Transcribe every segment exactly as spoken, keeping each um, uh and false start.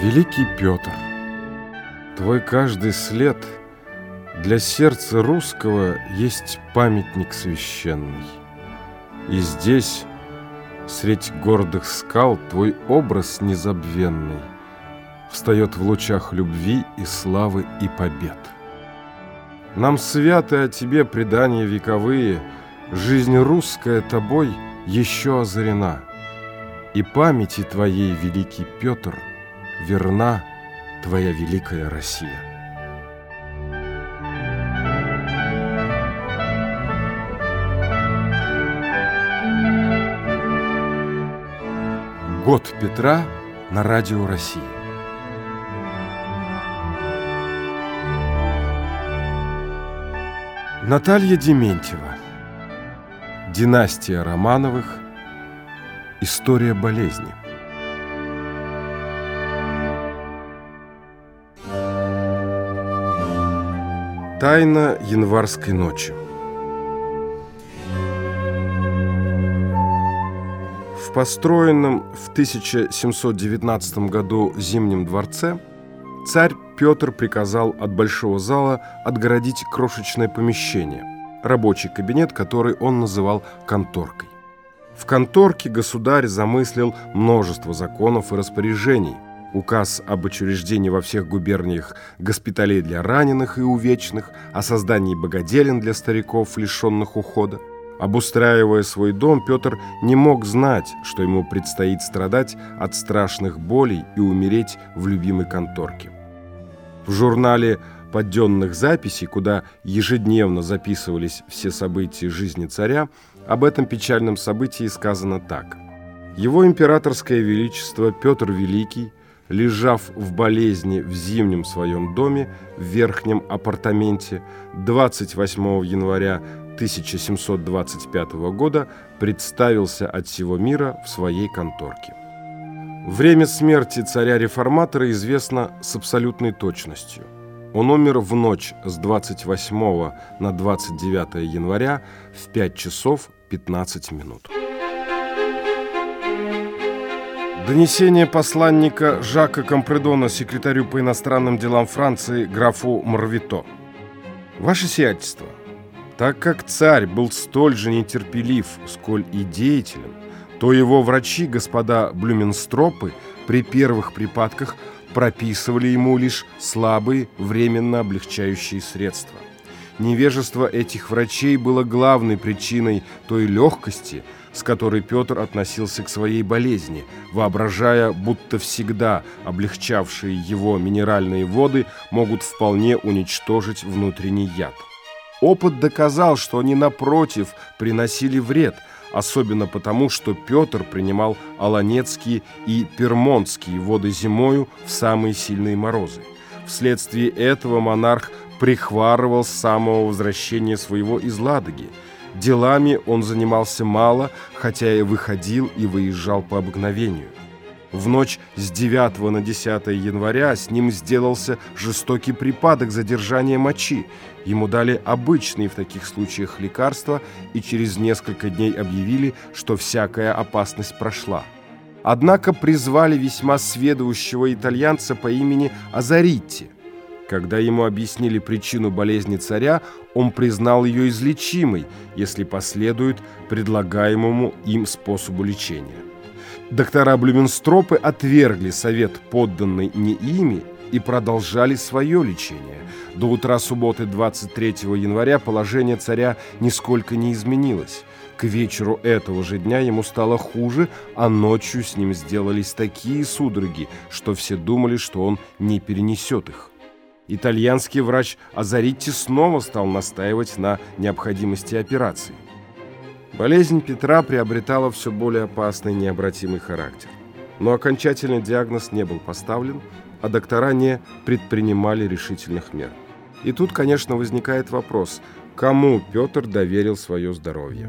Великий Петр, твой каждый след для сердца русского есть памятник священный. И здесь, средь гордых скал, твой образ незабвенный встает в лучах любви и славы и побед. Нам святы о тебе предания вековые, жизнь русская тобой еще озарена, и памяти твоей, великий Петр, верна твоя великая Россия. Год Петра на Радио России. Наталья Дементьева. Династия Романовых. История болезни. Тайна январской ночи. В построенном в тысяча семьсот девятнадцатом году Зимнем дворце царь Петр приказал от большого зала отгородить крошечное помещение, рабочий кабинет, который он называл конторкой. В конторке государь замыслил множество законов и распоряжений: указ об учреждении во всех губерниях госпиталей для раненых и увечных, о создании богоделен для стариков, лишенных ухода. Обустраивая свой дом, Петр не мог знать, что ему предстоит страдать от страшных болей и умереть в любимой конторке. В журнале подденных записей, куда ежедневно записывались все события жизни царя, об этом печальном событии сказано так: «Его императорское величество Петр Великий, лежав в болезни в зимнем своем доме в верхнем апартаменте, двадцать восьмого января тысяча семьсот двадцать пятого года представился от всего мира в своей конторке». Время смерти царя-реформатора известно с абсолютной точностью. Он умер в ночь с двадцать восьмого на двадцать девятое января в пять часов пятнадцать минут. Донесение посланника Жака Компредона секретарю по иностранным делам Франции графу Морвито. Ваше сиятельство, так как царь был столь же нетерпелив, сколь и деятелен, то его врачи, господа Блюменстропы, при первых припадках прописывали ему лишь слабые, временно облегчающие средства. Невежество этих врачей было главной причиной той легкости, с которой Петр относился к своей болезни, воображая, будто всегда облегчавшие его минеральные воды могут вполне уничтожить внутренний яд. Опыт доказал, что они, напротив, приносили вред, особенно потому, что Петр принимал аланецкие и пермонтские воды зимою в самые сильные морозы. Вследствие этого монарх прихварывал с самого возвращения своего из Ладоги. Делами он занимался мало, хотя и выходил и выезжал по обыкновению. В ночь с девятого на десятое января с ним сделался жестокий припадок задержания мочи. Ему дали обычные в таких случаях лекарства и через несколько дней объявили, что всякая опасность прошла. Однако призвали весьма сведущего итальянца по имени Азаритти. Когда ему объяснили причину болезни царя, он признал ее излечимой, если последует предлагаемому им способу лечения. Доктора Блюменстропы отвергли совет, подданный не ими, и продолжали свое лечение. До утра субботы двадцать третьего января положение царя нисколько не изменилось. К вечеру этого же дня ему стало хуже, а ночью с ним сделались такие судороги, что все думали, что он не перенесет их. Итальянский врач Азаритти снова стал настаивать на необходимости операции. Болезнь Петра приобретала все более опасный необратимый характер. Но окончательный диагноз не был поставлен, а доктора не предпринимали решительных мер. И тут, конечно, возникает вопрос, кому Петр доверил свое здоровье.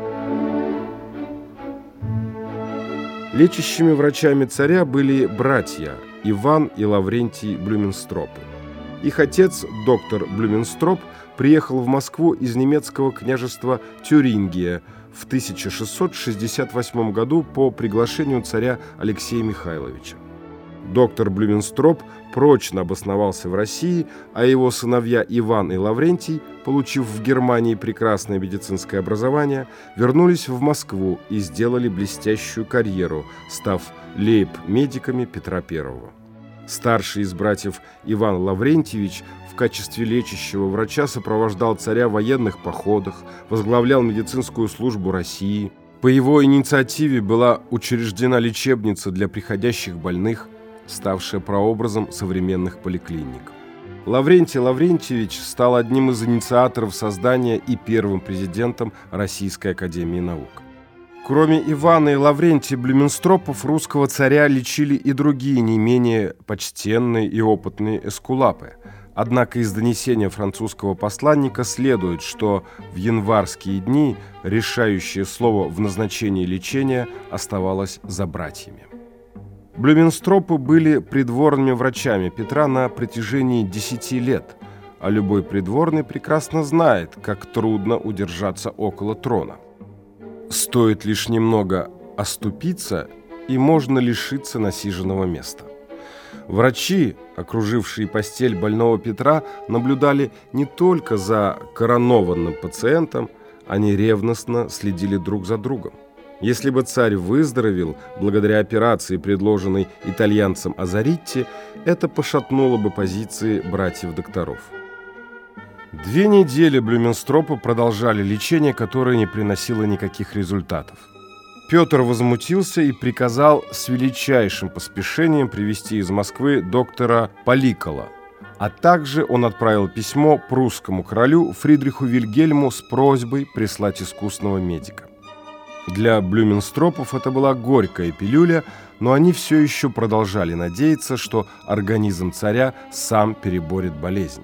Лечащими врачами царя были братья Иван и Лаврентий Блюменстропы. Их отец, доктор Блюменстроп, приехал в Москву из немецкого княжества Тюрингия в тысяча шестьсот шестьдесят восьмом году по приглашению царя Алексея Михайловича. Доктор Блюменстроп прочно обосновался в России, а его сыновья Иван и Лаврентий, получив в Германии прекрасное медицинское образование, вернулись в Москву и сделали блестящую карьеру, став лейб-медиками Петра Первого. Старший из братьев Иван Лаврентьевич в качестве лечащего врача сопровождал царя в военных походах, возглавлял медицинскую службу России. По его инициативе была учреждена лечебница для приходящих больных, ставшая прообразом современных поликлиник. Лаврентий Лаврентьевич стал одним из инициаторов создания и первым президентом Российской академии наук. Кроме Ивана и Лаврентия Блюменстропов, русского царя лечили и другие не менее почтенные и опытные эскулапы. Однако из донесения французского посланника следует, что в январские дни решающее слово в назначении лечения оставалось за братьями. Блюменстропы были придворными врачами Петра на протяжении десяти лет, а любой придворный прекрасно знает, как трудно удержаться около трона. Стоит лишь немного оступиться, и можно лишиться насиженного места. Врачи, окружившие постель больного Петра, наблюдали не только за коронованным пациентом, они ревностно следили друг за другом. Если бы царь выздоровел благодаря операции, предложенной итальянцем Азаритти, это пошатнуло бы позиции братьев-докторов. Две недели Блюменстропы продолжали лечение, которое не приносило никаких результатов. Петр возмутился и приказал с величайшим поспешением привезти из Москвы доктора Поликола, а также он отправил письмо прусскому королю Фридриху Вильгельму с просьбой прислать искусного медика. Для Блюменстропов это была горькая пилюля, но они все еще продолжали надеяться, что организм царя сам переборет болезнь.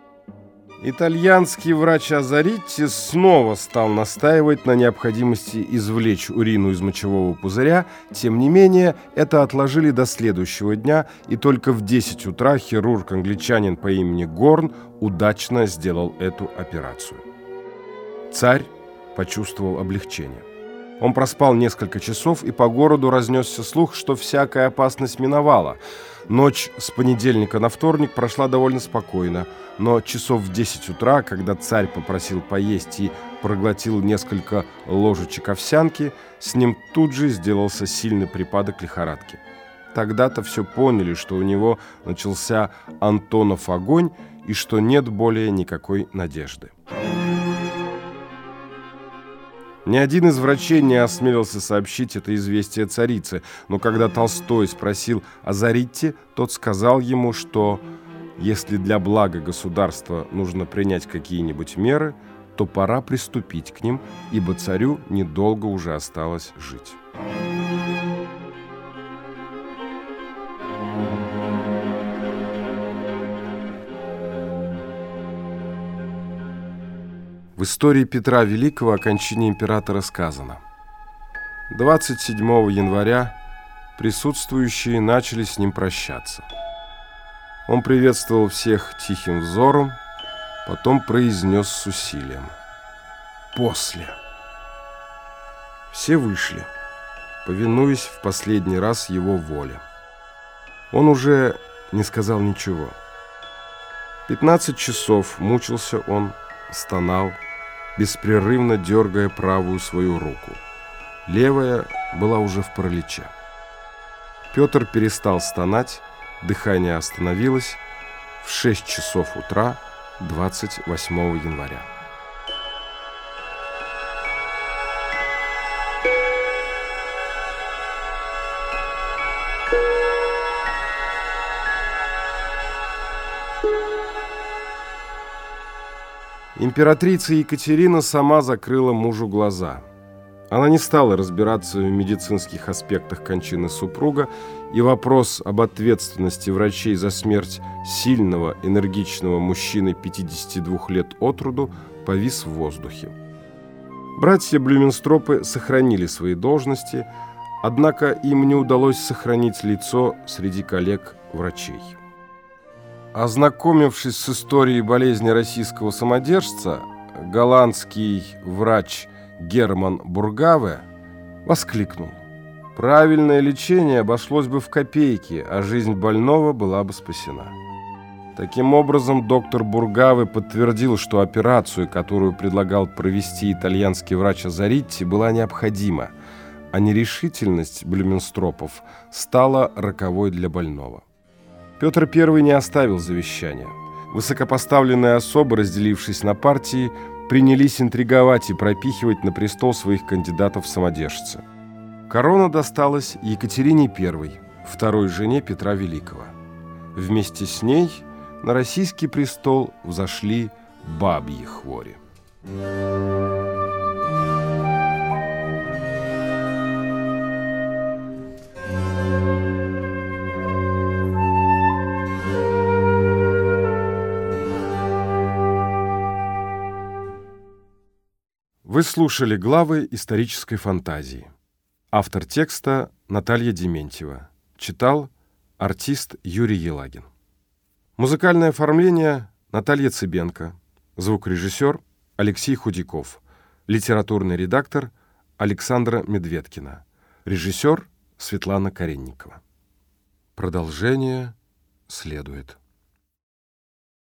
Итальянский врач Азаритти снова стал настаивать на необходимости извлечь урину из мочевого пузыря. Тем не менее, это отложили до следующего дня, и только в десять утра хирург-англичанин по имени Горн удачно сделал эту операцию. Царь почувствовал облегчение. Он проспал несколько часов, и по городу разнесся слух, что всякая опасность миновала. Ночь с понедельника на вторник прошла довольно спокойно, но часов в десять утра, когда царь попросил поесть и проглотил несколько ложечек овсянки, с ним тут же сделался сильный припадок лихорадки. Тогда-то все поняли, что у него начался Антонов огонь и что нет более никакой надежды. Ни один из врачей не осмелился сообщить это известие царице, но когда Толстой спросил о Азаритти, тот сказал ему, что если для блага государства нужно принять какие-нибудь меры, то пора приступить к ним, ибо царю недолго уже осталось жить. В истории Петра Великого о кончине императора сказано: двадцать седьмого января присутствующие начали с ним прощаться. Он приветствовал всех тихим взором, потом произнес с усилием: «После». Все вышли, повинуясь в последний раз его воле. Он уже не сказал ничего. Пятнадцать часов мучился он, стонал, беспрерывно дергая правую свою руку. Левая была уже в параличе. Петр перестал стонать, дыхание остановилось в шесть часов утра двадцать восьмого января. Императрица Екатерина сама закрыла мужу глаза. Она не стала разбираться в медицинских аспектах кончины супруга, и вопрос об ответственности врачей за смерть сильного, энергичного мужчины пятидесяти двух лет от роду повис в воздухе. Братья Блюменстропы сохранили свои должности, однако им не удалось сохранить лицо среди коллег-врачей. Ознакомившись с историей болезни российского самодержца, голландский врач Герман Бургаве воскликнул: Правильное лечение обошлось бы в копейки, а жизнь больного была бы спасена. Таким образом, доктор Бургавы подтвердил, что операцию, которую предлагал провести итальянский врач Азаритти, была необходима, а нерешительность Блюменстропов стала роковой для больного. Петр Первый не оставил завещания. Высокопоставленные особы, разделившись на партии, принялись интриговать и пропихивать на престол своих кандидатов в самодержцы. Корона досталась Екатерине Первой, второй жене Петра Великого. Вместе с ней на российский престол взошли бабьи хвори. Вы слушали главы исторической фантазии. Автор текста Наталья Дементьева. Читал артист Юрий Елагин. Музыкальное оформление Наталья Цыбенко. Звукорежиссер Алексей Худяков. Литературный редактор Александра Медведкина. Режиссер Светлана Каренникова. Продолжение следует.